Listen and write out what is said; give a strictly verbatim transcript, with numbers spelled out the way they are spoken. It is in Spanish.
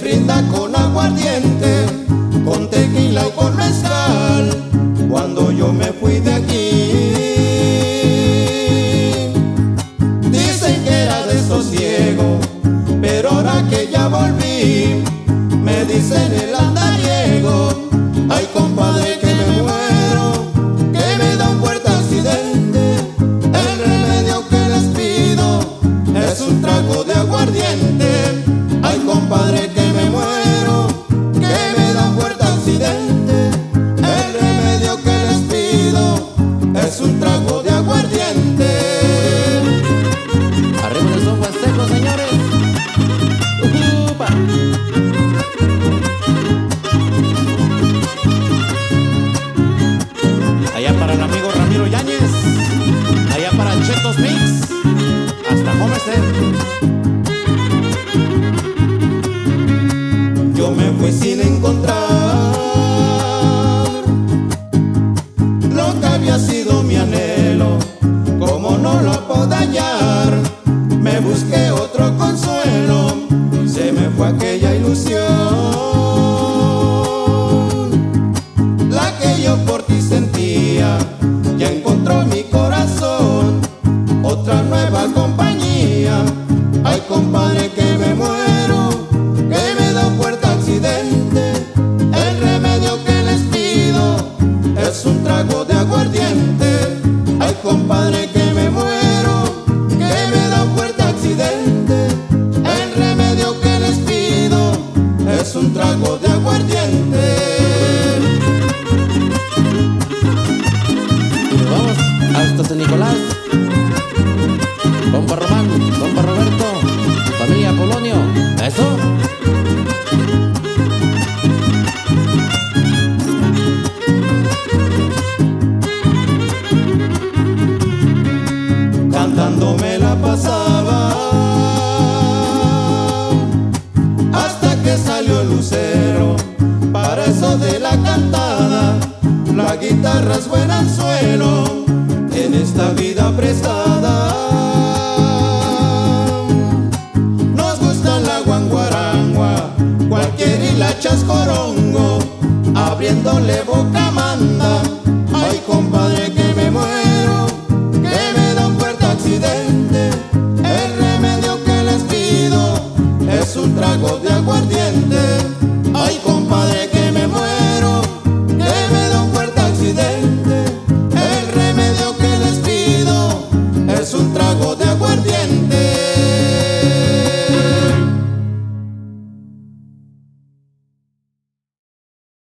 brinda con aguardiente, con tequila y con mezcal. Cuando yo me fui de aquí, dicen que era desosiego, pero ahora que ya volví, me dicen el andariego. Ay, compadre, que me muero, que me da un fuerte accidente. El remedio que les pido es un trago de aguardiente. Ay, compadre, que me muero, que me da un fuerte accidente. El remedio que les pido es un trago de aguardiente. Arriba de son huastecos, señores. Upa. Allá para el amigo Ramiro Yáñez, allá para Chetos Mix, hasta Homestead. Yo me fui sin encontrar lo que había sido mi anhelo. Como no lo puedo hallar, me busqué otro consuelo. Se me fue aquella ilusión, la que yo por ti sentía. Ya encontró mi corazón otra nueva compañía. Ay, compadre, que me muero, que me da un fuerte accidente. El remedio que les pido es un trago de aguardiente. Ay, compadre, que me muero, que me da un fuerte accidente. El remedio que les pido es un trago de aguardiente. Y nos vamos hasta San Nicolás. Compa Román, compa Roberto, familia Polonio. Eso. Cantando me la pasaba hasta que salió el lucero. Para eso de la cantada, la guitarra es buen anzuelo en esta vida prestada. Nos gusta la guanguarangua, cualquier hilacha es corongo, abriéndole boca manda.